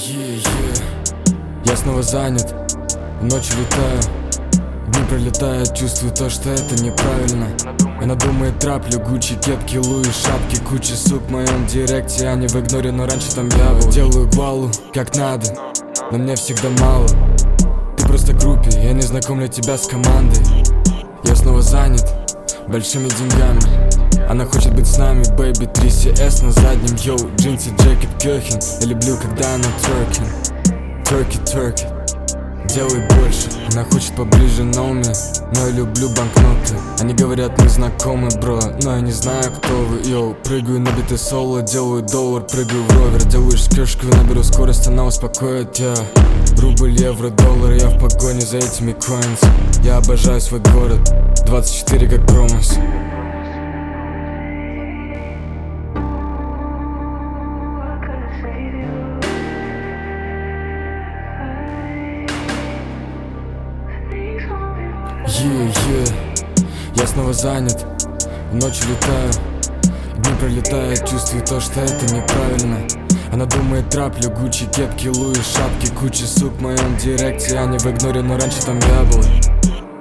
Я снова занят, ночью летаю, дни пролетают, чувствую то, что это неправильно. Она думает траплю, Гуччи, кепки, Луи, шапки, куча сук в моем директе, а не в игноре, но раньше там я был. Делаю гвалу, как надо, но мне всегда мало. Ты просто группи, я не знакомлю тебя с командой. Я снова занят большими деньгами. Она хочет быть с нами, бэйби, 3CS на заднем. Йоу, джинсы, джекет, Кёхин. Я люблю, когда она тверкин. Турки, делай больше. Она хочет поближе, но мне, но я люблю банкноты. Они говорят, мы знакомы, бро, но я не знаю, кто вы. Йоу, прыгаю на биты соло, делаю доллар, прыгаю в ровер. Делаешь крышку, наберу скорость, она успокоит тебя. Рубль, евро, доллар, я в погоне за этими коинс. Я обожаю свой город, 24 как промыс. Я снова занят, ночью летаю, дни пролетают, чувствую то, что это неправильно. Она думает траплю, Гуччи, кепки, Луи, шапки, куча сук в моем директе, а не в игноре, но раньше там я был.